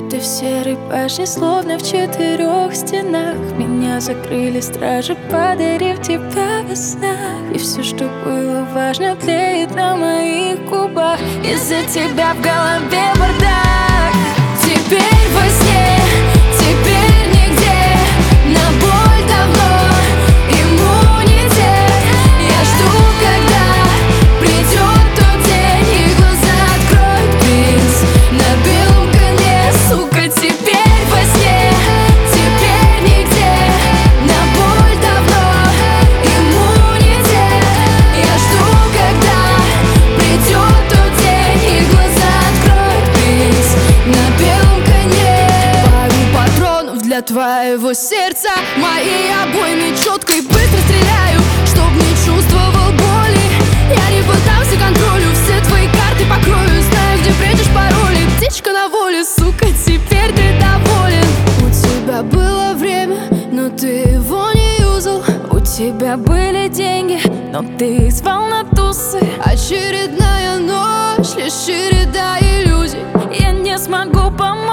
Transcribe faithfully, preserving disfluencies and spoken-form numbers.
Ты в серой башне, словно в четырех стенах. Меня закрыли стражи, подарив тебя во снах. И все, что было важно, тлеет на моих губах. Из-за тебя в голове бардак. Теперь во сне, теперь нигде, на боль давно иммунитет. Я жду, когда придет тот день, и глаза откроет принц на белом коне. Сука, теперь во сне, теперь нигде, на боль давно иммунитет. Я жду, когда придет тот день, и глаза откроет принц на белом коне. Пару патронов для твоего сердца, моей обоймой четко и быстро стреляю, чтоб не чувствовал боли. Я не поддамся контролю, все твои карты покрою. Знаю, где прячешь пароли, птичка на воле. Сука, теперь ты доволен. У тебя было время, но ты его не юзал. У тебя были деньги, но ты звал на тусы. Очередная ночь, лишь череда иллюзий. Я не смогу помочь.